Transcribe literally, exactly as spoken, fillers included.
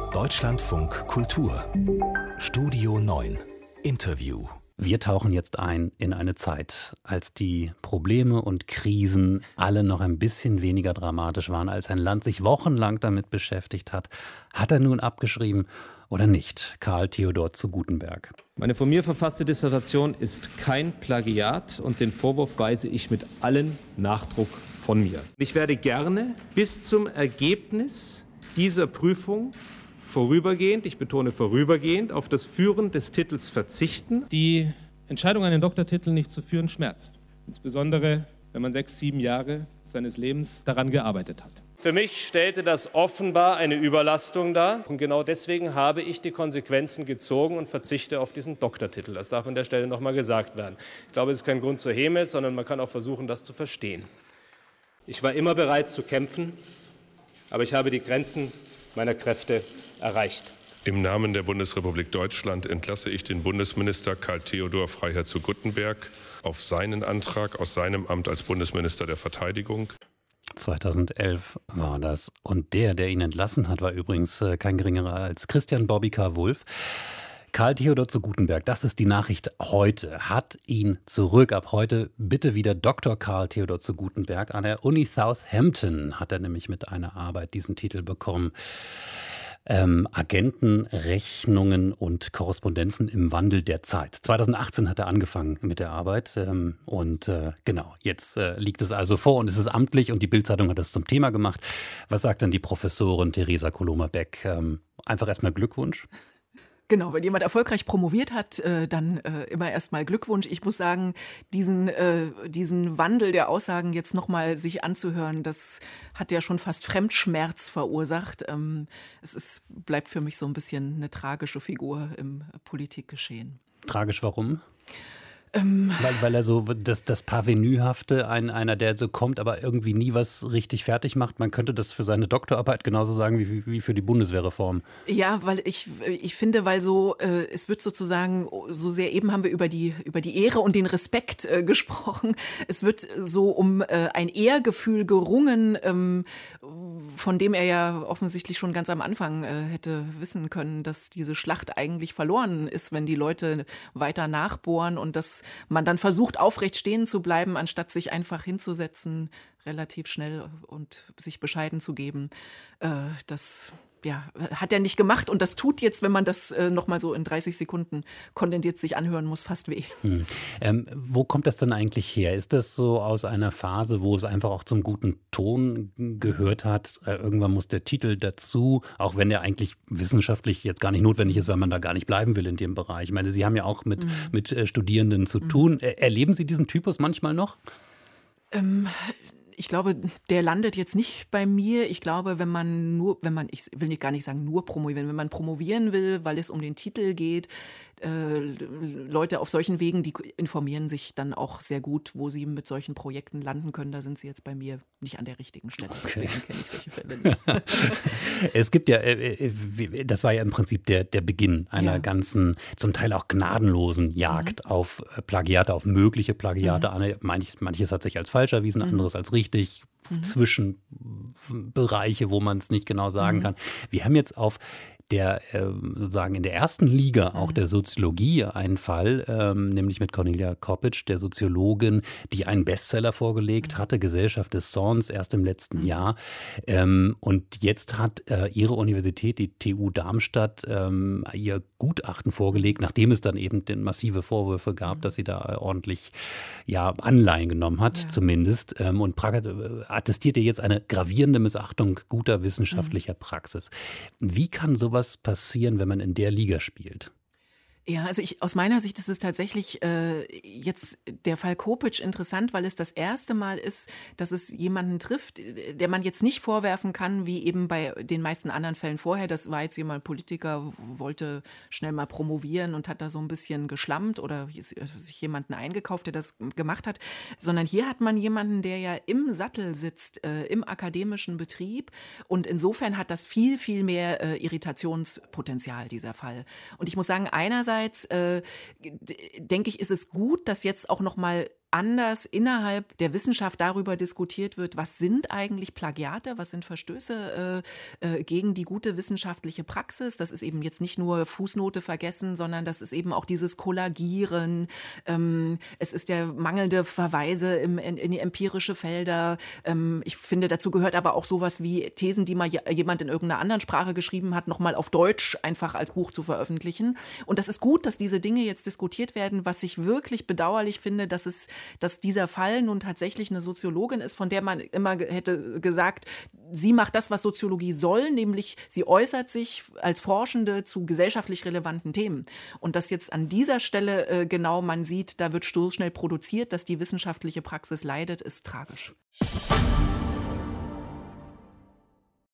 Deutschlandfunk Kultur Studio neun Interview. Wir tauchen jetzt ein in eine Zeit, als die Probleme und Krisen alle noch ein bisschen weniger dramatisch waren, als ein Land sich wochenlang damit beschäftigt hat. Hat er nun abgeschrieben oder nicht? Karl Theodor zu Guttenberg. Meine von mir verfasste Dissertation ist kein Plagiat und den Vorwurf weise ich mit allen Nachdruck von mir. Ich werde gerne bis zum Ergebnis dieser Prüfung vorübergehend, ich betone vorübergehend, auf das Führen des Titels verzichten. Die Entscheidung, einen Doktortitel nicht zu führen, schmerzt. Insbesondere, wenn man sechs, sieben Jahre seines Lebens daran gearbeitet hat. Für mich stellte das offenbar eine Überlastung dar. Und genau deswegen habe ich die Konsequenzen gezogen und verzichte auf diesen Doktortitel. Das darf an der Stelle nochmal gesagt werden. Ich glaube, es ist kein Grund zur Häme, sondern man kann auch versuchen, das zu verstehen. Ich war immer bereit zu kämpfen, aber ich habe die Grenzen meiner Kräfte erreicht. Im Namen der Bundesrepublik Deutschland entlasse ich den Bundesminister Karl Theodor Freiherr zu Guttenberg auf seinen Antrag aus seinem Amt als Bundesminister der Verteidigung. zweitausendelf war das. Und der, der ihn entlassen hat, war übrigens kein geringerer als Christian Bobby K. Wulff. Karl Theodor zu Guttenberg, das ist die Nachricht heute, hat ihn zurück. Ab heute bitte wieder Doktor Karl Theodor zu Guttenberg. An der Uni Southampton hat er nämlich mit einer Arbeit diesen Titel bekommen. Ähm, Agenten, Rechnungen und Korrespondenzen im Wandel der Zeit. zweitausendachtzehn hat er angefangen mit der Arbeit ähm, und äh, genau, jetzt äh, liegt es also vor und es ist amtlich und die Bild-Zeitung hat das zum Thema gemacht. Was sagt dann die Professorin Theresa Koloma-Beck? Ähm, einfach erstmal Glückwunsch. Genau, wenn jemand erfolgreich promoviert hat, äh, dann äh, immer erstmal Glückwunsch. Ich muss sagen, diesen, äh, diesen Wandel der Aussagen jetzt nochmal sich anzuhören, das hat ja schon fast Fremdschmerz verursacht. Ähm, es ist, bleibt für mich so ein bisschen eine tragische Figur im Politikgeschehen. Tragisch, warum? Ähm, weil, weil er so das, das Parvenühafte, ein, einer, der so kommt, aber irgendwie nie was richtig fertig macht. Man könnte das für seine Doktorarbeit genauso sagen wie, wie für die Bundeswehrreform. Ja, weil ich, ich finde, weil so, äh, es wird sozusagen, so sehr eben haben wir über die, über die Ehre und den Respekt äh, gesprochen. Es wird so um äh, ein Ehrgefühl gerungen, ähm, von dem er ja offensichtlich schon ganz am Anfang äh, hätte wissen können, dass diese Schlacht eigentlich verloren ist, wenn die Leute weiter nachbohren und dass man dann versucht, aufrecht stehen zu bleiben, anstatt sich einfach hinzusetzen, relativ schnell und sich bescheiden zu geben. Äh, das ja, hat er nicht gemacht und das tut jetzt, wenn man das äh, nochmal so in dreißig Sekunden kondensiert sich anhören muss, fast weh. Hm. Ähm, wo kommt das denn eigentlich her? Ist das so aus einer Phase, wo es einfach auch zum guten Ton gehört hat? Äh, irgendwann muss der Titel dazu, auch wenn der eigentlich wissenschaftlich jetzt gar nicht notwendig ist, weil man da gar nicht bleiben will in dem Bereich. Ich meine, Sie haben ja auch mit, mhm. mit äh, Studierenden zu mhm. tun. Er, erleben Sie diesen Typus manchmal noch? Ähm... Ich glaube, der landet jetzt nicht bei mir. Ich glaube, wenn man nur, wenn man, ich will nicht gar nicht sagen nur promovieren, wenn man promovieren will, weil es um den Titel geht, äh, Leute auf solchen Wegen, die informieren sich dann auch sehr gut, wo sie mit solchen Projekten landen können. Da sind sie jetzt bei mir nicht an der richtigen Stelle. Okay. Deswegen kenne ich solche Fälle nicht. Es gibt ja, äh, das war ja im Prinzip der, der Beginn einer ja. ganzen, zum Teil auch gnadenlosen Jagd mhm. auf Plagiate, auf mögliche Plagiate. Mhm. Manches, manches hat sich als falsch erwiesen, mhm. anderes als richtig. Mhm. Zwischenbereiche, wo man es nicht genau sagen mhm. kann. Wir haben jetzt auf der äh, sozusagen in der ersten Liga auch der Soziologie einen Fall, ähm, nämlich mit Cornelia Koppitsch, der Soziologin, die einen Bestseller vorgelegt hatte, Gesellschaft des Zorns, erst im letzten mhm. Jahr. Ähm, und jetzt hat äh, ihre Universität, die T U Darmstadt, ähm, ihr Gutachten vorgelegt, nachdem es dann eben den massive Vorwürfe gab, mhm. dass sie da ordentlich ja, Anleihen genommen hat, ja. zumindest. Ähm, und Prag attestiert ihr jetzt eine gravierende Missachtung guter wissenschaftlicher mhm. Praxis. Wie kann sowas passieren, wenn man in der Liga spielt? Ja, also ich, aus meiner Sicht ist es tatsächlich äh, jetzt der Fall Koppitsch interessant, weil es das erste Mal ist, dass es jemanden trifft, der man jetzt nicht vorwerfen kann, wie eben bei den meisten anderen Fällen vorher. Das war jetzt jemand, Politiker, wollte schnell mal promovieren und hat da so ein bisschen geschlammt oder sich jemanden eingekauft, der das gemacht hat. Sondern hier hat man jemanden, der ja im Sattel sitzt, äh, im akademischen Betrieb. Und insofern hat das viel, viel mehr äh, Irritationspotenzial, dieser Fall. Und ich muss sagen, einerseits Äh, denke ich, ist es gut, dass jetzt auch noch mal anders innerhalb der Wissenschaft darüber diskutiert wird, was sind eigentlich Plagiate, was sind Verstöße äh, äh, gegen die gute wissenschaftliche Praxis. Das ist eben jetzt nicht nur Fußnote vergessen, sondern das ist eben auch dieses Kollagieren. Ähm, es ist der mangelnde Verweise im, in, in die empirische Felder. Ähm, ich finde, dazu gehört aber auch sowas wie Thesen, die mal jemand in irgendeiner anderen Sprache geschrieben hat, nochmal auf Deutsch einfach als Buch zu veröffentlichen. Und das ist gut, dass diese Dinge jetzt diskutiert werden. Was ich wirklich bedauerlich finde, dass es dass dieser Fall nun tatsächlich eine Soziologin ist, von der man immer hätte gesagt, sie macht das, was Soziologie soll, nämlich sie äußert sich als Forschende zu gesellschaftlich relevanten Themen. Und dass jetzt an dieser Stelle äh, genau man sieht, da wird so schnell produziert, dass die wissenschaftliche Praxis leidet, ist tragisch.